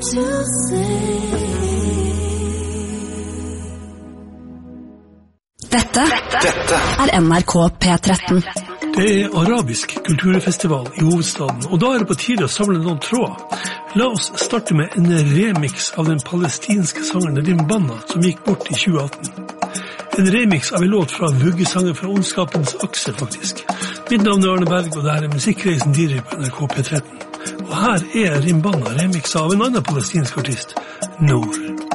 Dette er NRK P13. Det er arabisk kulturfestival i hovedstaden, og da er det på tide å samle noen tråder. La oss starte med en remix av den palestinske sangeren Rimbana, som gikk bort i 2018. En remix av en låt fra vuggesanger fra Ondskapens akse, faktisk. Mitt navn er Arne Berg, og det er musikkreisen Diri på NRK P13. Og her er Rimbana remix av en annen palestinsk artist, Noor.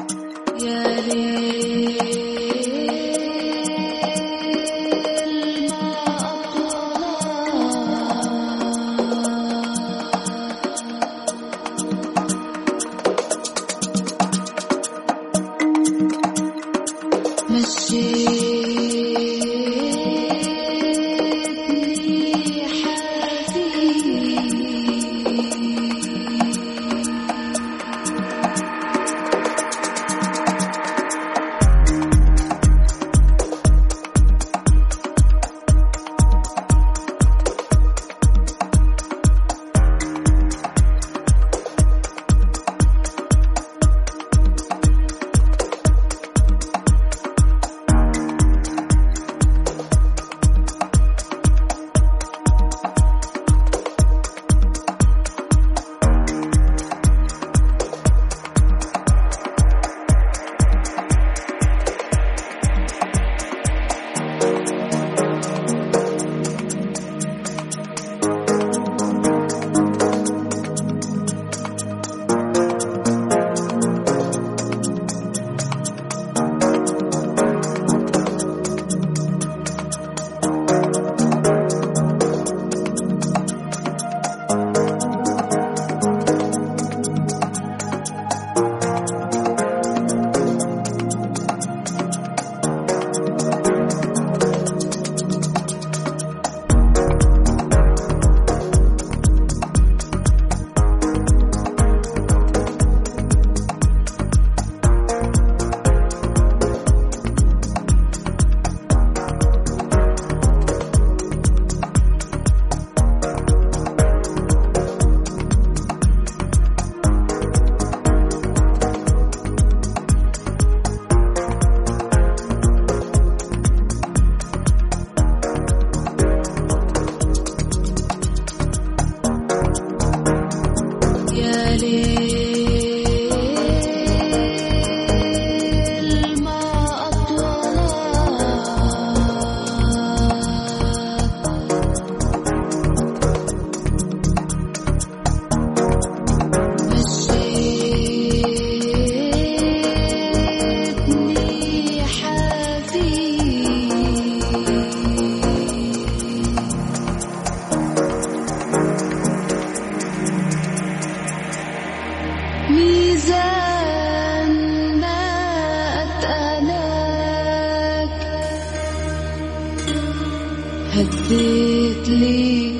هديت لي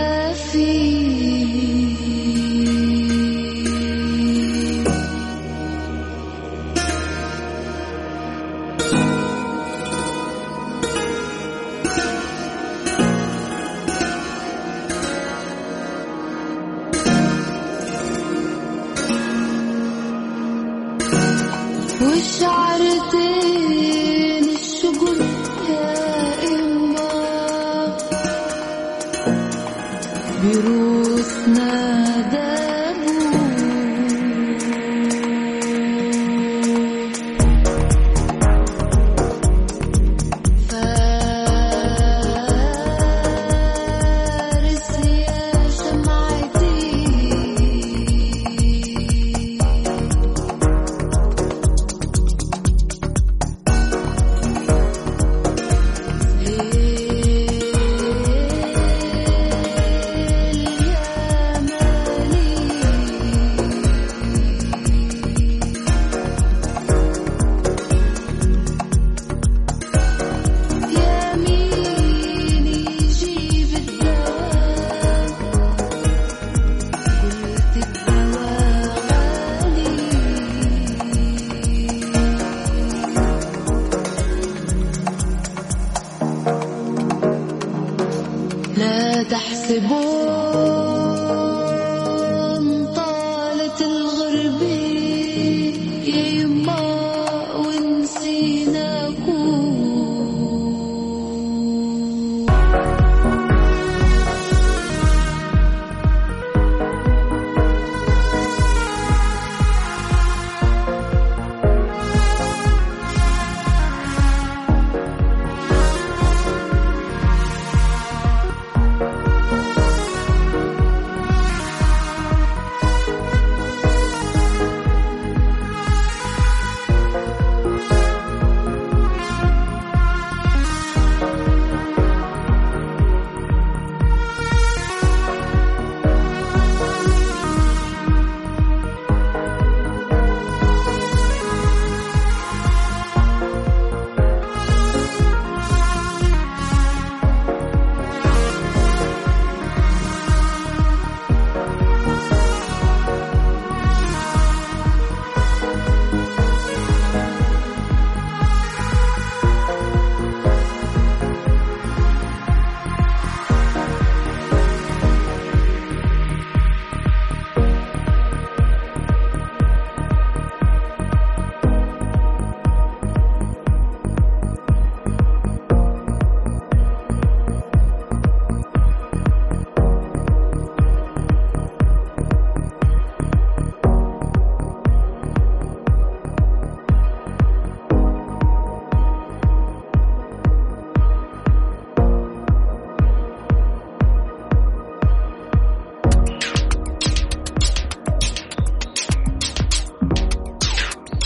كتافي وشعرتين الشجر بروسنا دابو فارس يا شمعتي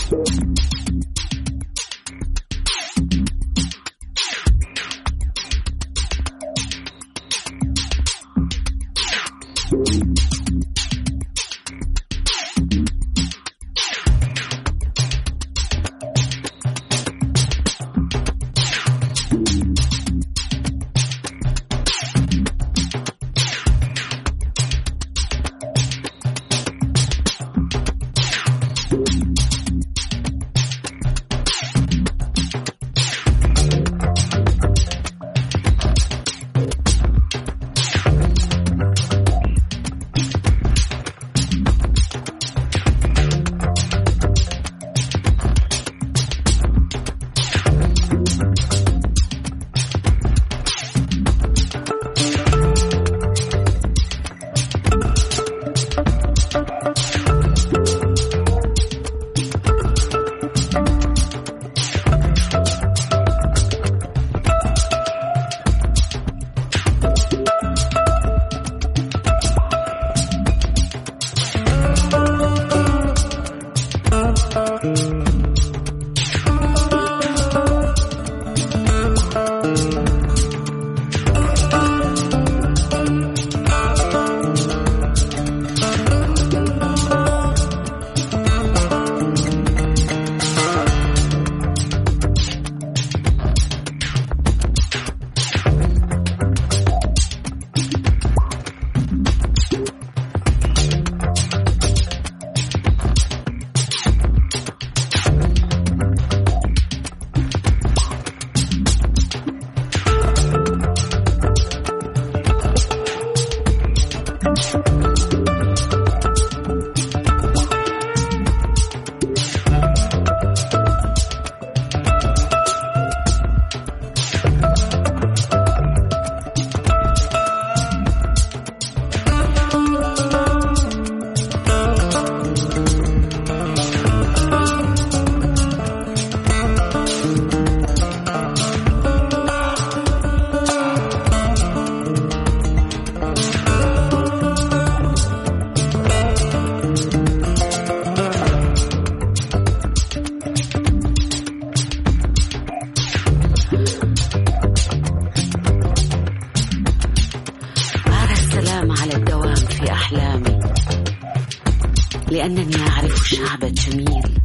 لأنني أعرف الشعب الجميل.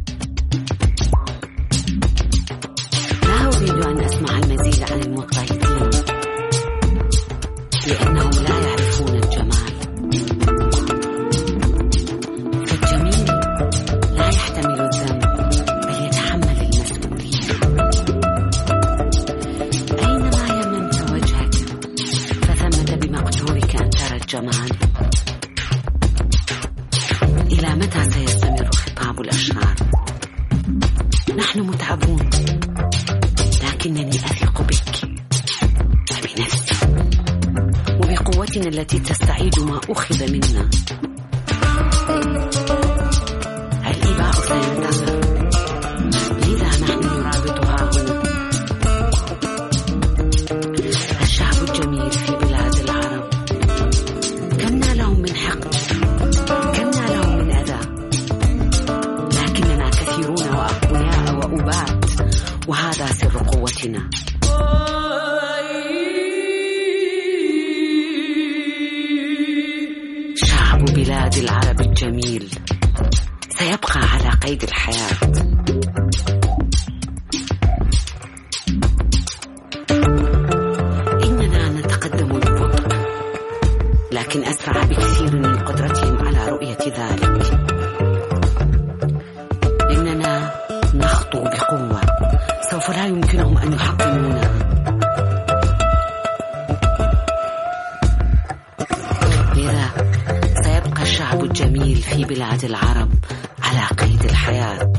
لا أريد أن أسمع المزيد عن المضطهدين لأنهم لا يعرفون الجمال. فالجميل لا يحتمل الذنب بل يتحمل المسؤولية. أينما يممت وجهك فثمة بمقدورك أن ترى الجمال. إلى متى سيستمر خطاب الأشرار؟ نحن متعبون، لكنني أثق بك وبنفسي وبقوتنا التي تستعيد ما أخذ منا. الإباء سينتظر، لذا نحن نرابطها هنا. الشعب الجميل في بلاد العرب كمنا لهم من حقد، كمنا لهم من أذى، لكننا كثيرون وأقوياء وأبات، وهذا سر قوتنا. شعب بلاد العرب الجميل سيبقى على قيد الحياة. إننا نتقدم ببطء، لكن أسرع بكثير من قدرتهم على رؤية ذلك. إننا نخطو بقوة، سوف لا يمكنهم أن يحطمونا. لذا سيبقى الشعب الجميل في بلاد العرب على قيد الحياة.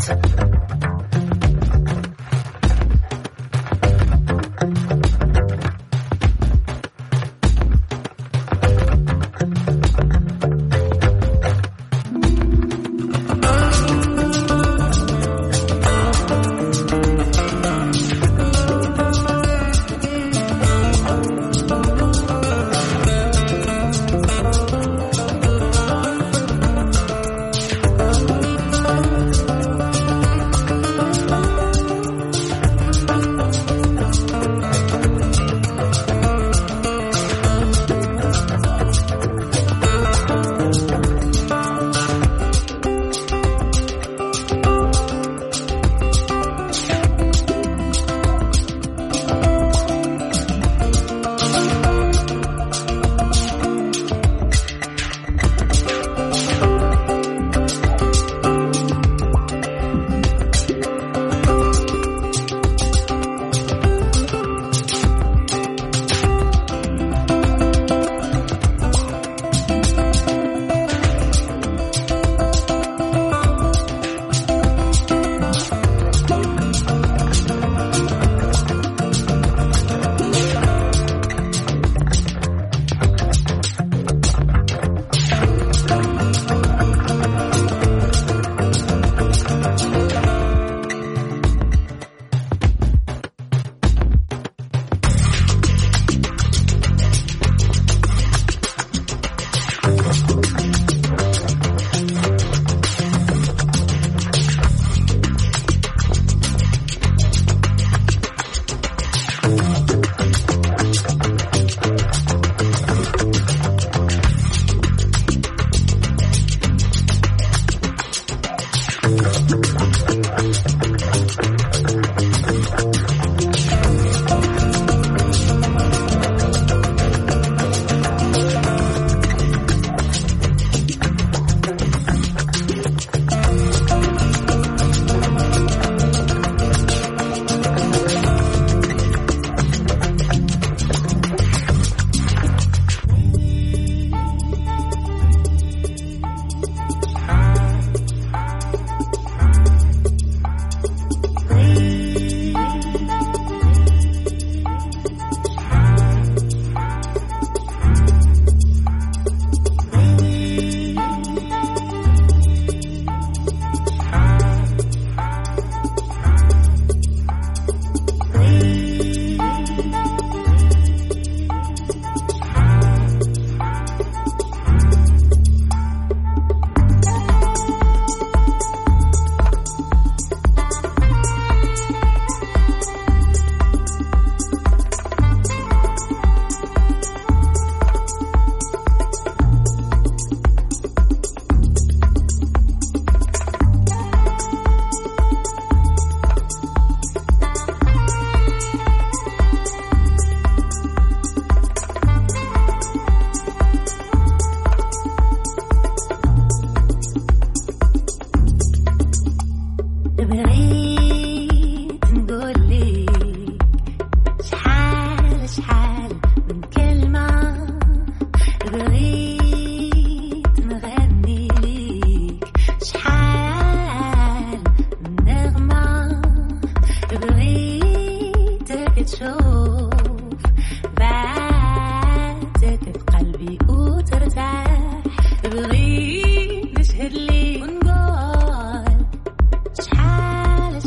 بغيت نشهد لي ونقول شحال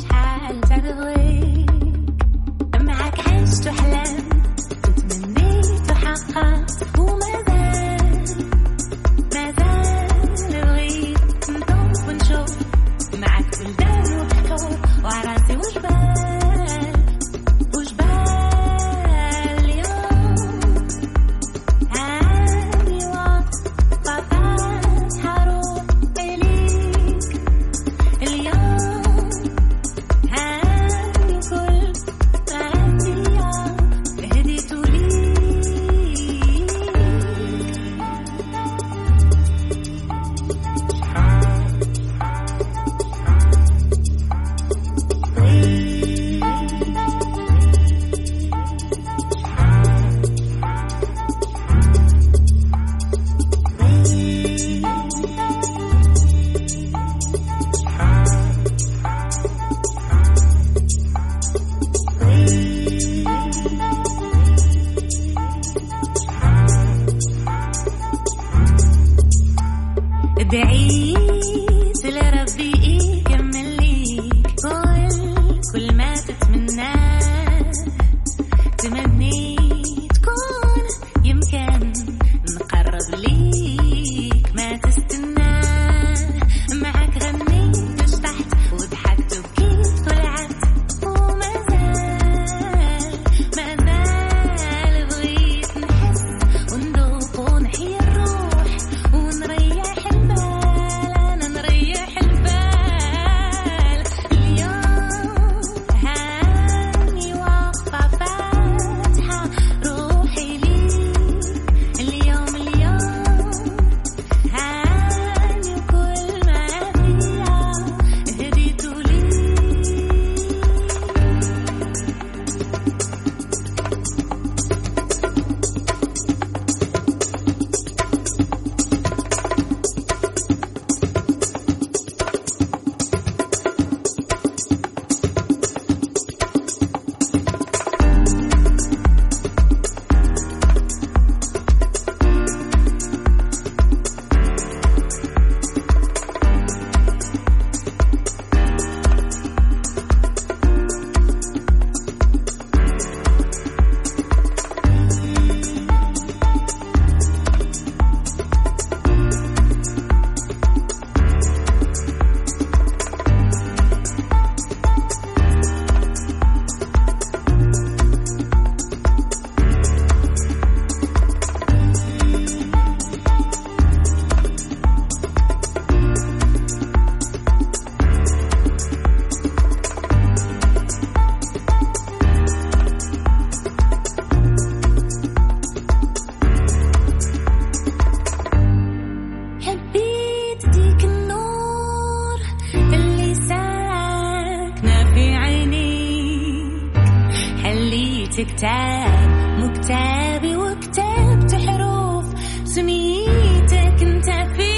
في كتاب مو كتابي وكتبت حروف سميتك انت في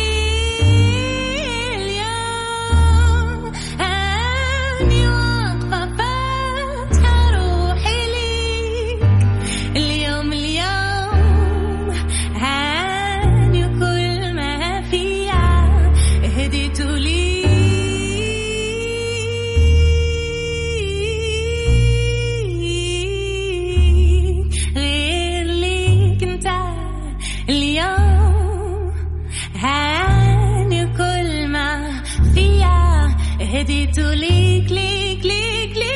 اليوم هاني واقفة فاتحة روحي ليك اليوم هاني وكل ما فيها هديت لي هديت ليك ليك ليك ليك.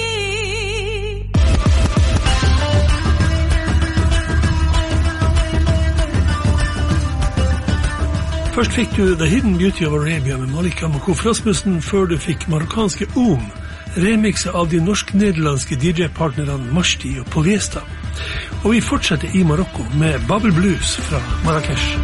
Først fikk du The Hidden Beauty of Arabia med Malika Makouf Rasmussen, før du fikk marokkanske remixet av de norsk-nederlandske DJ-partnerne Mashti og Polyester. Og vi fortsetter i Marokko med Babel Blues fra Marrakesh.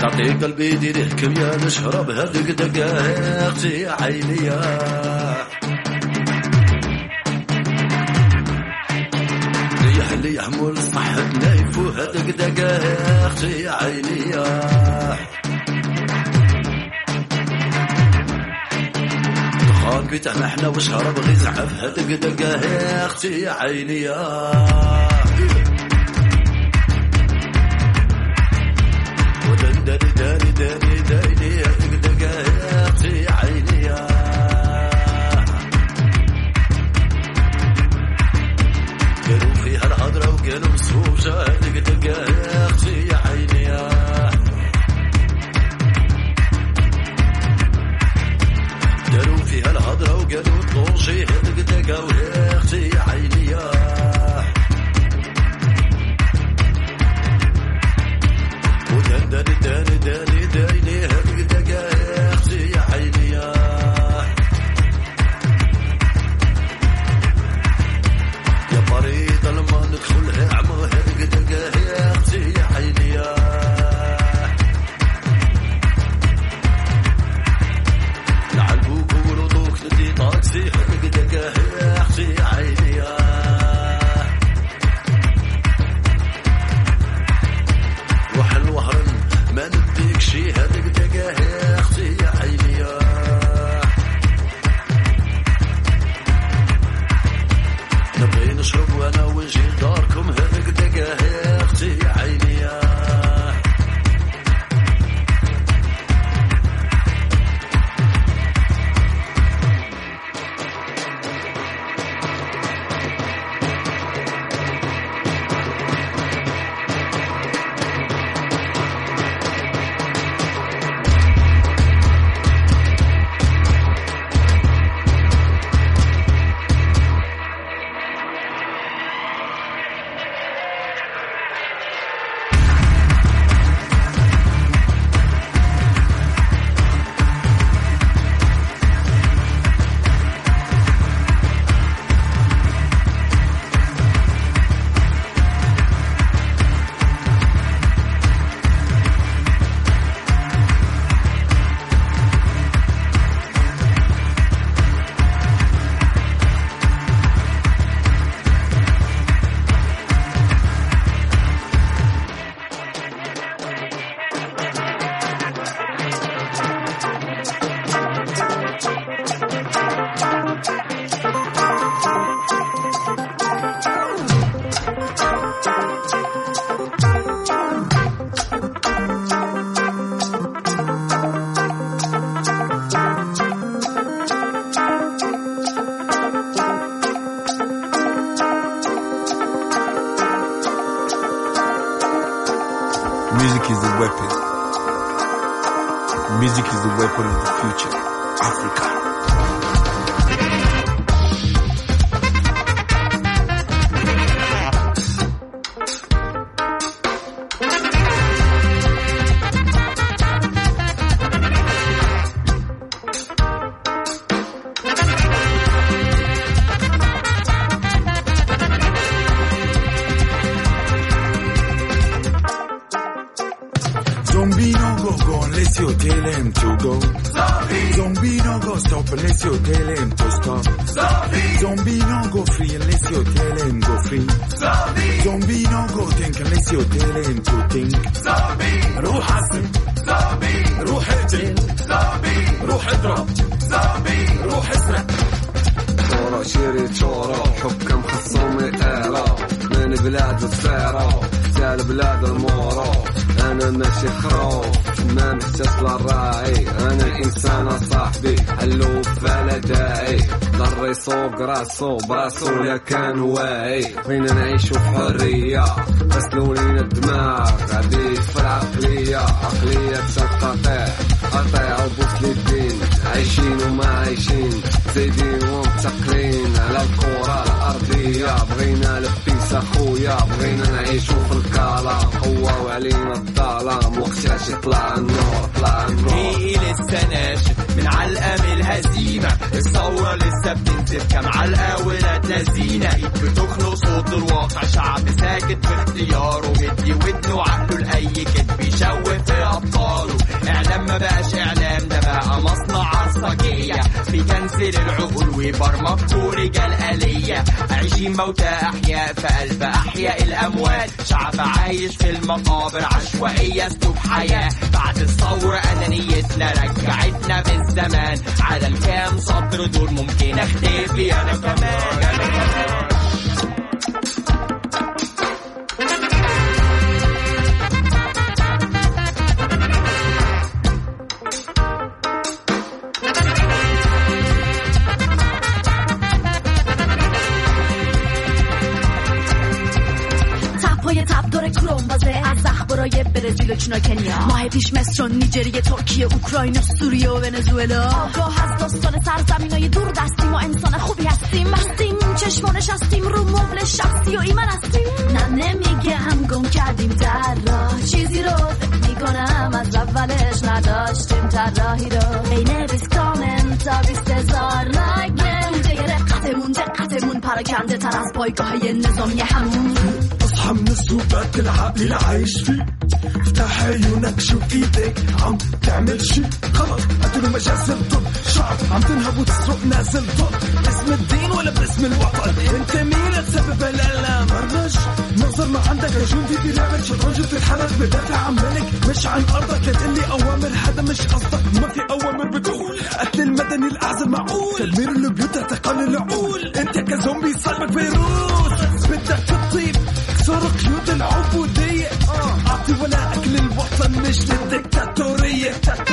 تعطي قلبي ديريك يا نشرب هذيك دقائق يا عيني اللي يحمل صحة نايف وهدك دقائق يا عيني دخان بيتنا احنا وشرب غيزعف هدك دقائق يا عيني ودن داري داري داري داري هدك دقائق يا عيني قالوا فيها الهضرة وقالوا مسوجة هذيك دقائق يا عيني قالوا فيها الهضرة وقالوا طوشي هذيك دقائق يا عيني ودان داني داني داني داني هذيك دقائق يا عيني مريض لما ندخلها عمو هذيك دقائق يا عيني نعلبوك ورودوك ندي طاكسي هذيك دقائق يا عيني روح الوهرن ما نديك شي هذيك دقائق يا عيني نبغي نشرب وانا ونجي لداركم هذيك دقائق يا عيني Music is the weapon. Music is the weapon of the future. Africa. Zombie no go unless you tell him to go. Zombie no go stop unless you tell him to stop. Zombie no go free unless you tell him go free. Zombie no go think unless you tell him to think. روح عزم روح اقتل روح اضرب روح اسرق. صورة شيري شورة حكم خصومي آرة من بلاد الصيرة تال بلاد المورو. أنا ماشي خروف ما محتاج للراعي. أنا إنسان صاحبي اللوف على داعي. ضر يسوق راسو براسو لا كان واعي. بغينا نعيشو في حرية غسلوا لينا الدماغ عبيد في العقلية. عقلية تنقطع قطع وبوس للدين. عايشين وما عايشين زايدين ومتقلين على الكرة الأرضية. بغينا لبيس أخويا بغينا نعيشو في الكالا. قوة وعلينا الظلام وقتاش يطلع النور طلع النور. لسه ناشف من علقة من الهزيمة. الثورة لسه بتنزف كم علقة ولاد لذينة. ايد بتخلق صوت الواقع شعب ساكت في اختياره. مدي ودنه عقله لأي كد بيشوف في أبطال. بلطجية بيكنسل العقول ويبرمج رجال آلية عايشين موتى أحياء في قلب أحياء الأموات شعب عايش في المقابر عشوائية اسلوب حياة بعد الثورة أنانيتنا رجعتنا بالزمان على الكام سطر دول ممكن أختفي أنا كمان برزیل و چین و کنیا ماه پیش مصر و نیجریه ترکیه اوکراین و سوریه و ونزوئلا آگاه از داستان سرزمینای دور دستیم و انسان خوبی هستیم مستیم چشمانش هستیم رو مبل شخصی و ایمان هستیم نه نمیگم گم کردیم در راه چیزی رو میکنم از اولش نداشتیم طراحی رو بین 20 کامنت تا 20,000 لایک دقتمون پراکنده تر از پایگاه نظامی همون اصحى من السوبات العقل اللي عايش فيه افتح عيونك شوف ايديك عم تعمل شي خلص قتلوا مجاز الضد شعب عم تنهب وتسرق نازل ضد باسم الدين ولا باسم الوطن انت مين تسبب الالم برنج نظر ما عندك رجل في بلعبك شطرنج بتتحرك بدافع عن ملك مش عن ارضك لا تقلي اوامر هذا مش قصدك ما في اوامر بتقول قتل المدني الاعزل معقول تدمير البيوت اعتقال العقول انت كزومبي صلبك فيروس بدك تطيب كسر قيود العبودية أعطي ولا أكل الوطن مش للدكتاتورية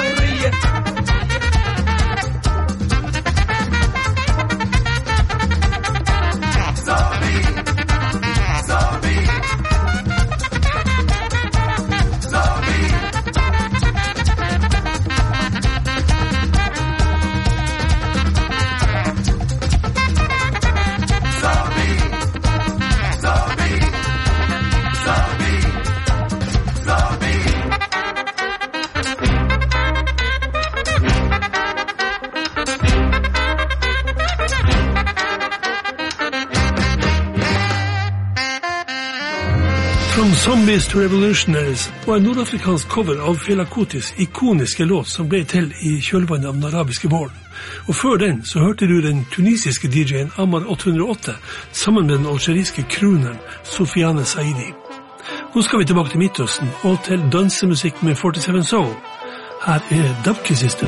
From Zombies to Revolutionaries var en nordafrikansk cover av Fela Kutis ikoniske låt som ble til i kjølvannet av den arabiske våren. Og før den så hørte du den tunisiske DJ-en Ammar 808 sammen med den algeriske crooneren Sofiane Saidi. Nå skal vi tilbake til Midtøsten og til dansemusikk med 47 Soul. Her er Dabke System.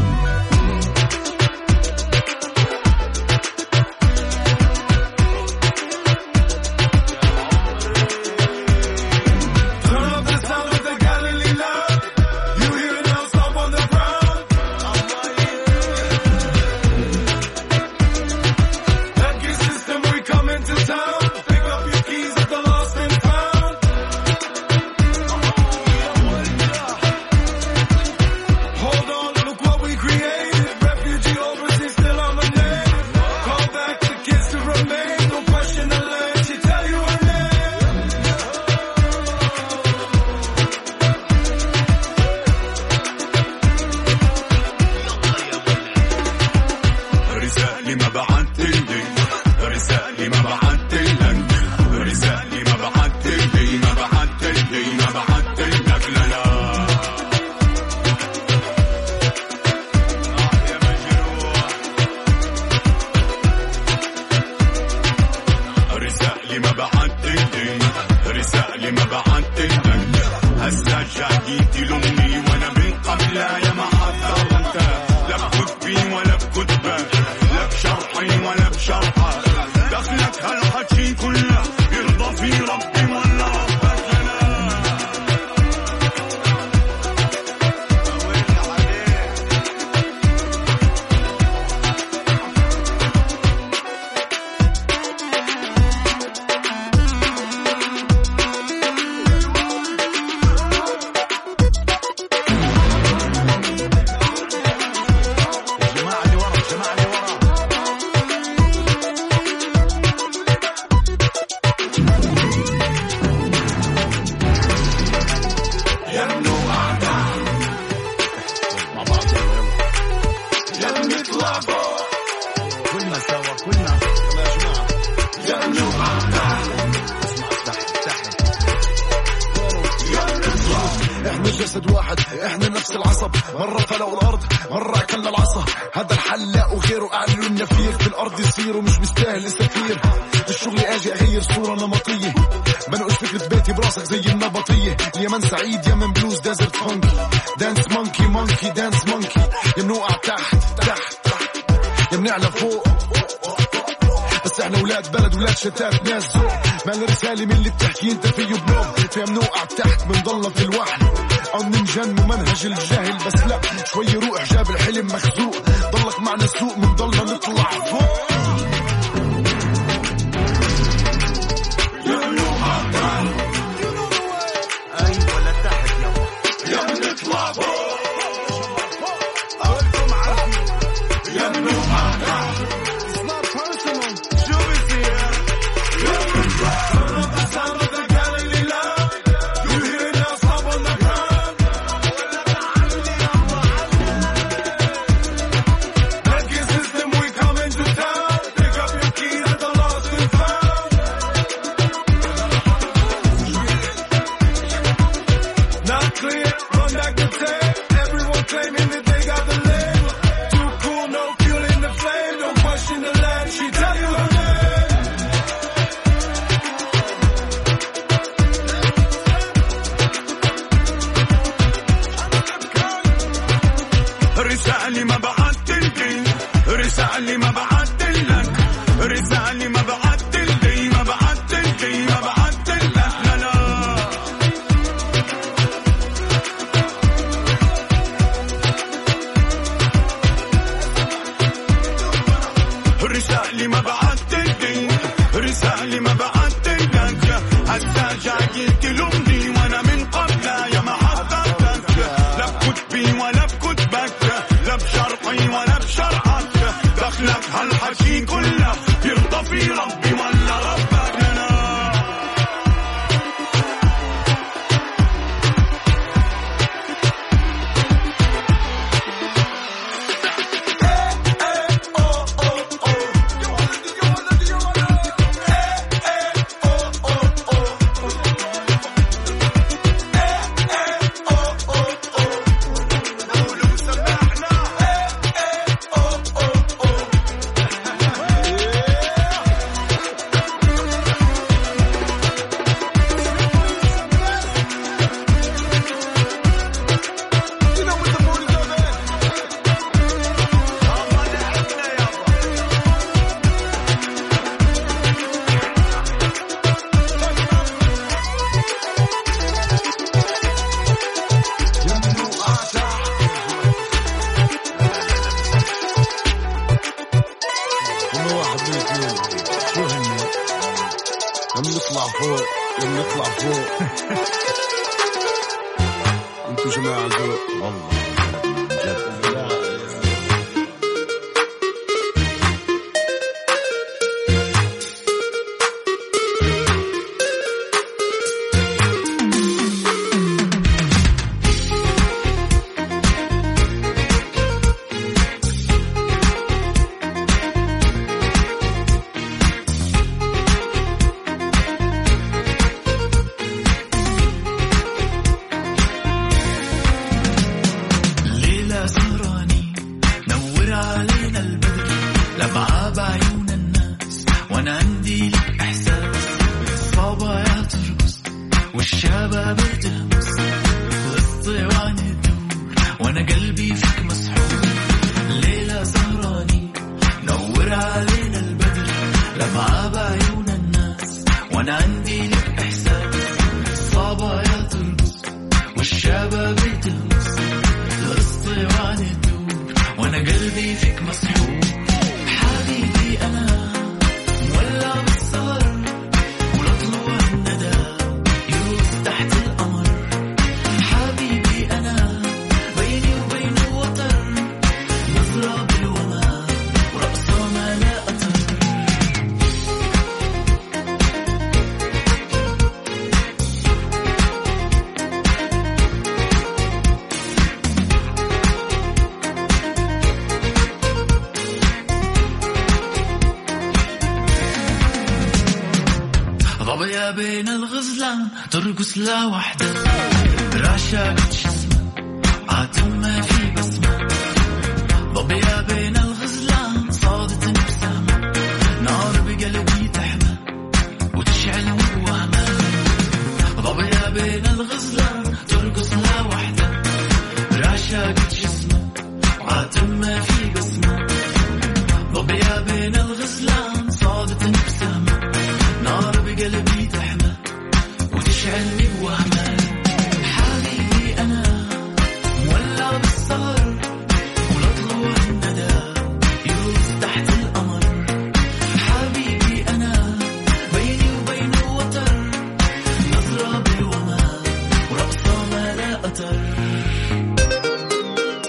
احنا نفس العصب، مرة فلقوا الارض مرة اكلنا العصا. هذا الحل لا وغيره اعلنوا النفير في الارض يصير ومش مستاهل السفير. الشغل اجي اغير صورة نمطية، بنقش فكرة بيتي براسك زي النبطية. اليمن سعيد يمن بلوز ديزرت فانكي، دانس مونكي مونكي دانس مونكي. يا بنوقع تحت تحت يا بنعلى فوق، بس احنا ولاد بلد ولاد شتات ناس ذوق. ما الرسالة من اللي بتحكي انت فيه بلوب. فيها بنوقع تحت بنضلنا في الوحل او ننجن ومنهج الجاهل. بس لا شوي روح جاب الحلم مخزوق، ضلك معنا سوق بنضلنا نطلع فوق. بين الغزلان ترقص لا وحدة راشقة شسمة عاتم ما في بسمة ضبية بين الغزلان صادت ابتسامة نار بقلبي تحمى وتشعلني بوهمة ضبية بين الغزلان ترقص لا وحدة راشقة جسمه عاتم ما في بسمة ضبية بين الغزلان صادت ابتسامة نار بقلبي تحمى وتشعلني بوهمة حبيبي أنا مولع بالسهر ولطلوع الندى يروز تحت القمر حبيبي أنا بيني وبينه وتر نظرة بالوما ورقصة ما لا أتر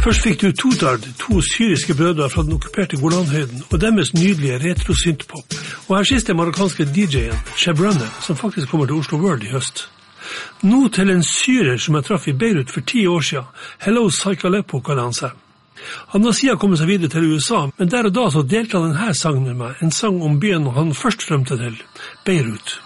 Først fikk du Totard, 2 syriske brødre fra den okkuperte Golanhøyden, og deres nydelige retro-syntpop. Og her siste marokkanske DJ-en, Chebrunner, som faktisk kommer til Oslo World i høst. Nå til en syrer som jeg traff i Beirut for 10 år siden. Hello Psychaleppo kaller han seg. Han har siden kommet seg videre til USA, men der og da så delte han denne sangen med meg, en sang om byen han først strømte til, Beirut.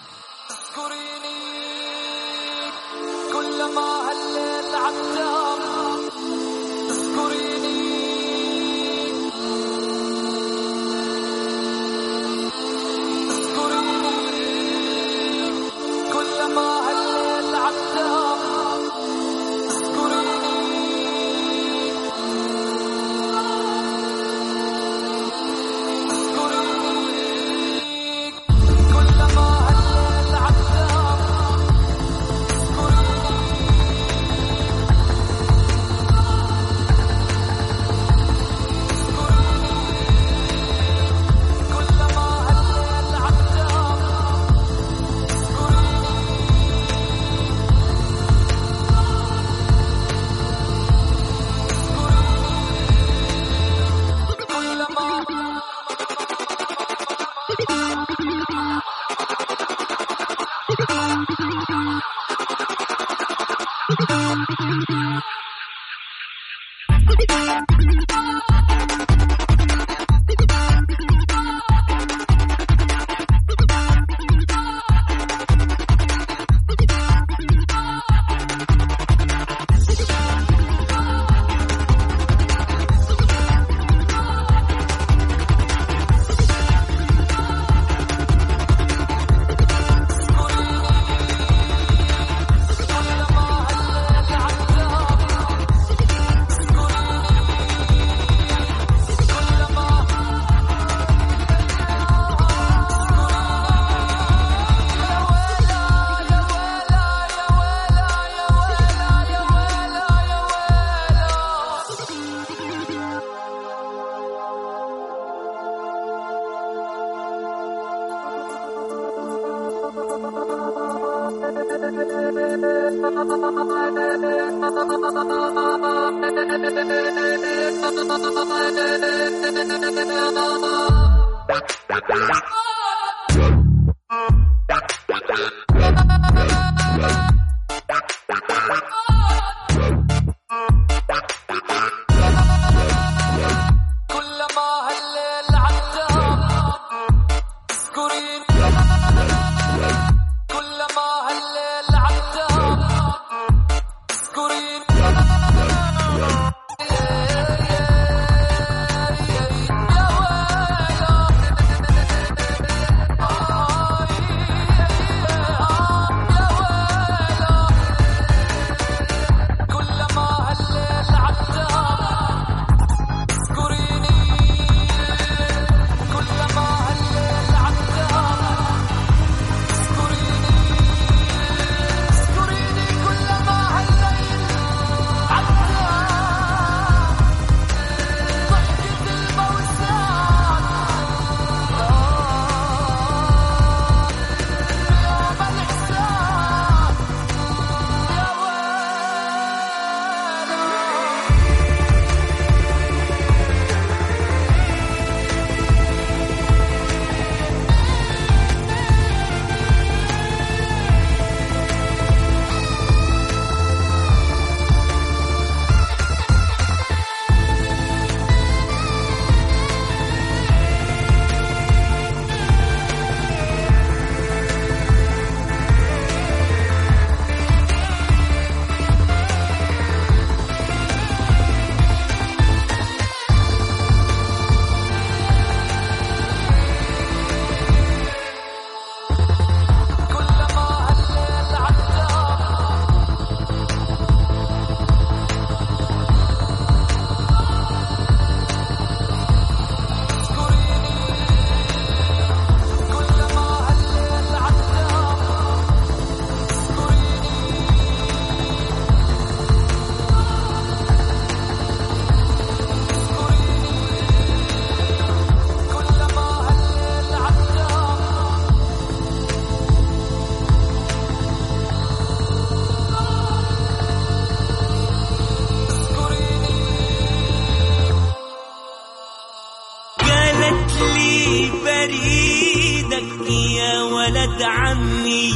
ولد عمي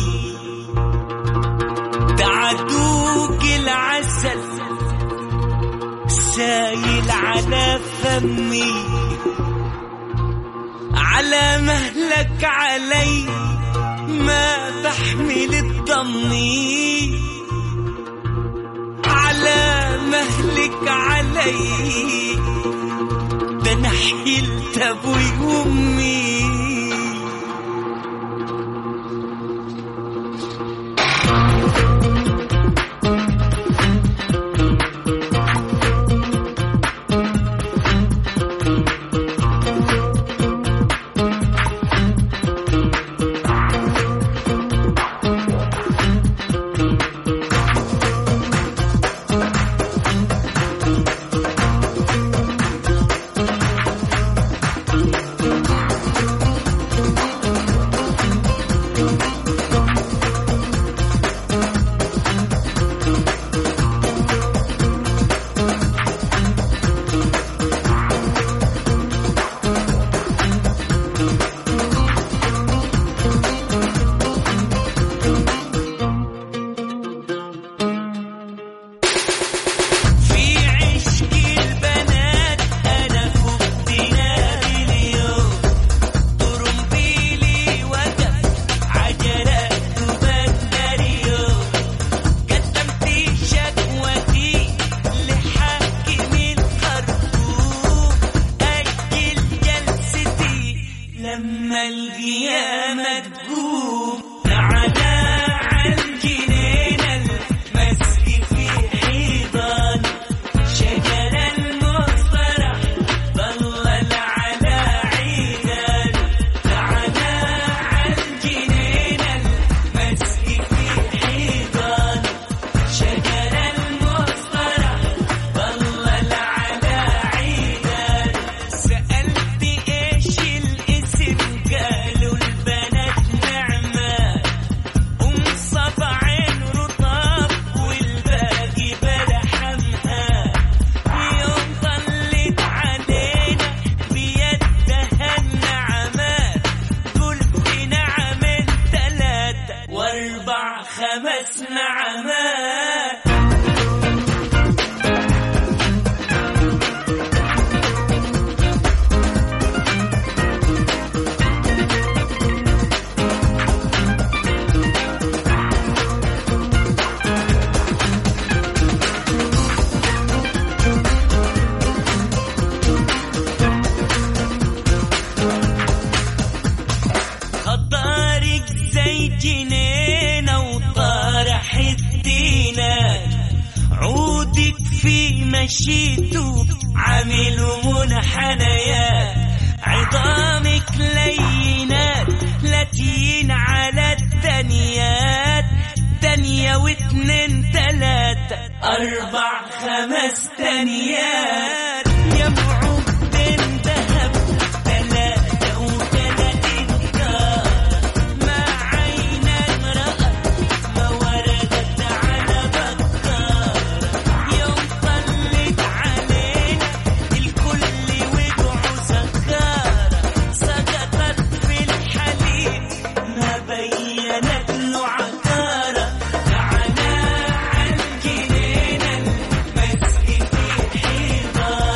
تعدوك العسل سايل على فمي على مهلك علي ما بحمل الضمي على مهلك علي ده انا حيلت ابوي وامي مشيتو عامل منحنيات عظامك لينات لاتين على التانيات تانية واتنين تلاتة 4 5 تانيات يا معبدين دهب 33 كار ما عين امرأة ما وردت على بكار يوم طلت علينا الكل وجعه سكارة سقطت في الحليب ما بينت له عكارة تعالى عالجنينة المسك في حيطان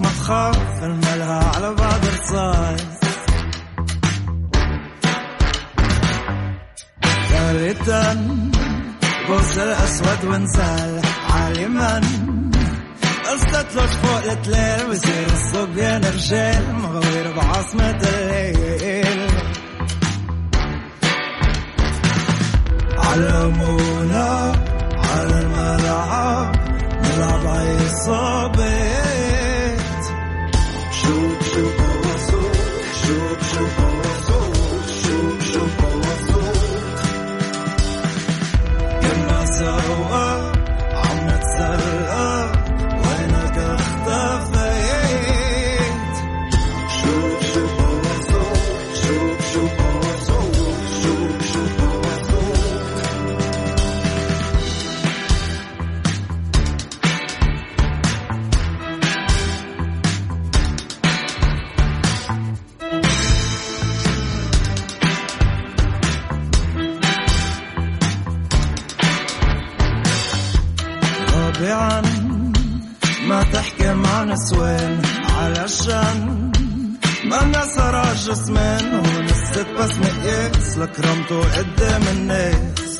تخاف الملها على بعض رصاص ثالثا بوس الأسود وانسال عالما استطلش فوق التلال ويصير الصبيان رجال مغوير بعاصمة الليل علمونا على الملعب نلعب عصابات شوف شوف وصول شوف شوف وصول شوف شوف وصول كنا سوا عم نتسلى وينك اختفيت شوف شوف وصول شوف شوف وصول شوف شوف وصول رابعا ما تحكي مع نسوان علشان ما نسرع جسمين هون الست بس مقياس لكرمته قدام الناس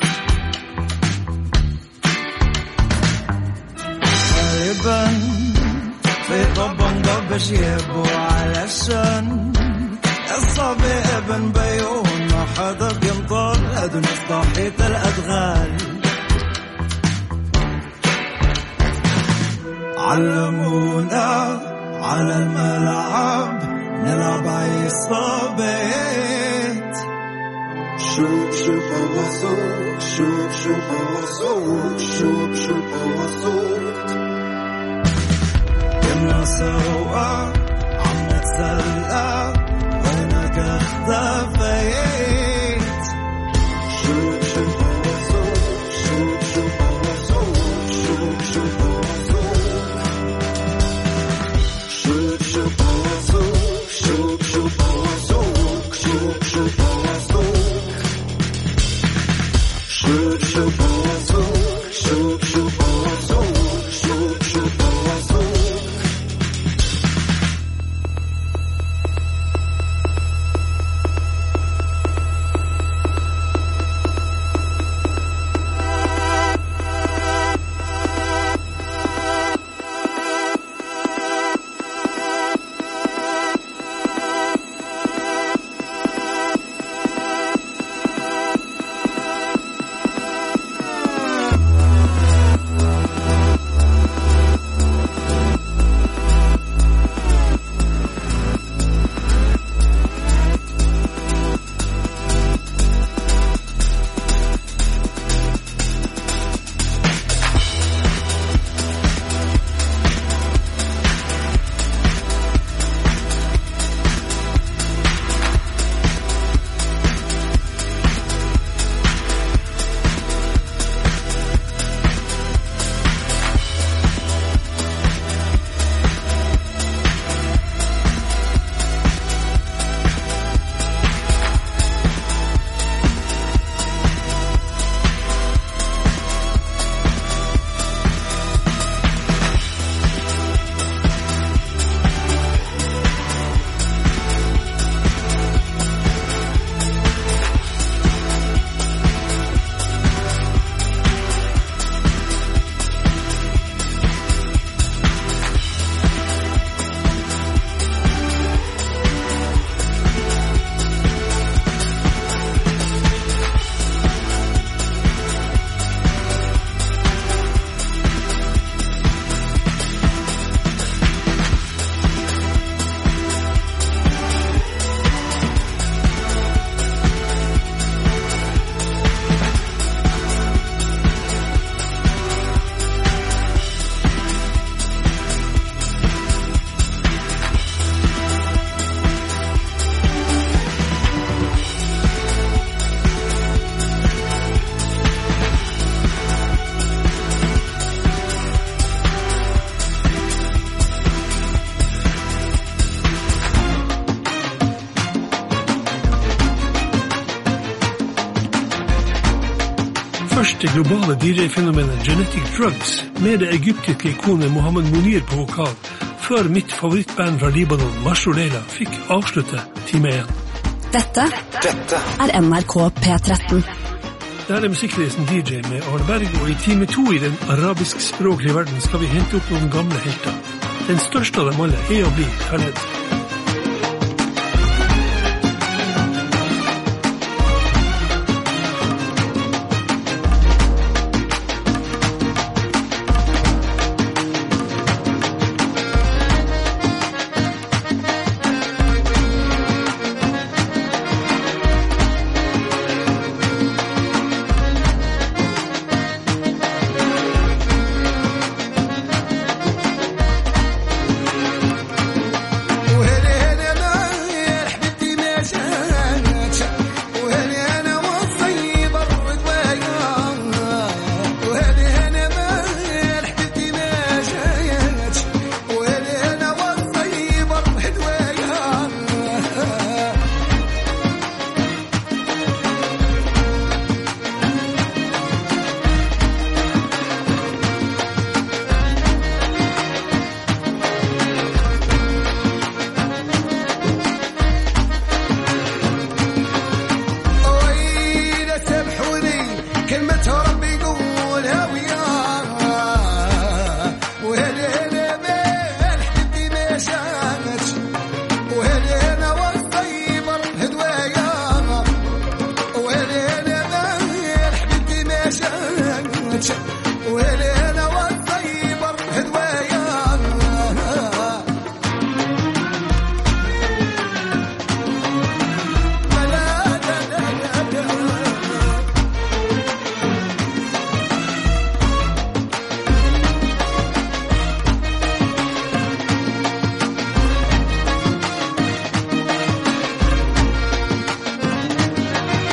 غالبا في طبن ضبش يابو علشان الصبي ابن بيون ما حدا بينطل هدو نصطحية الأدغال علمونا على الملعب نلعب عصابات شوف شوف وصوت شوف شوف وصوت شوف شوف وصوت كنا سوا عم نتسلى وينك اختفيت شوف شوف وصوت شوف شوف وصوت شوف شوف Første globale DJ-fenomenet Genetic Drugs med det egyptiske ikonet Mohammed Munir på vokal før mitt favorittband fra Libanon, Masho Leila, fikk avslutte time 1. Dette er NRK P13. Det er musikkreisen DJ med Arne Berg, og i time 2 i den arabisk-språklige verden skal vi hente opp noen gamle helter. Den største av dem alle er å bli kallet